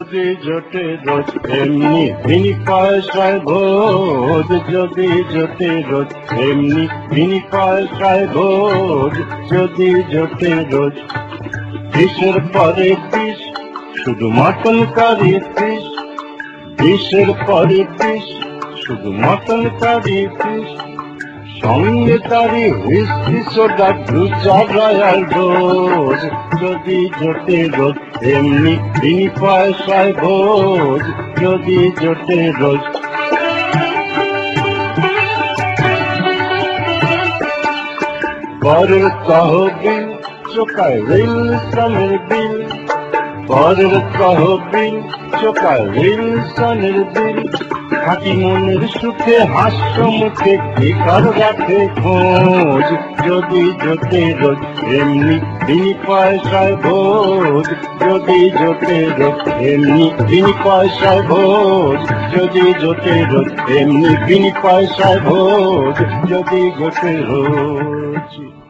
যদি জোটে রোজ এমনি বিনি পয়সায় ভোজ, যদি জোটে রোজ এমনি বিনি পয়সায় ভোজ, যদি জোটে রোজ। ডিশের পরে ডিশ, শুধু মটন কারি ফিশ, ডিশের পরে ডিশ, শুধু মটন কারি ফিশ, সঙ্গে তারি হুইস্কি সোডা দু চার রয়্যাল ডোজ, যদি জোটে রোজ এমনি বিনি পয়সায় ভোজ, যদি জোটে রোজ। পরের তহবিল চোকায় উইলসনের বিল, পরের তহবিল চোকায় উইলসনের বিল, খাঁটি মনের সুখে হাস্য মুখে বেকার রাখে খোঁজ, যদি জোটে রোজ এমনি বিনি পয়সায় ভোজ, যদি জোটে রোজ এমনি বিনি পয়সায় ভোজ, যদি জোটে রোজ এমনি বিনি পয়সায় ভোজ, যদি জোটে রোজ।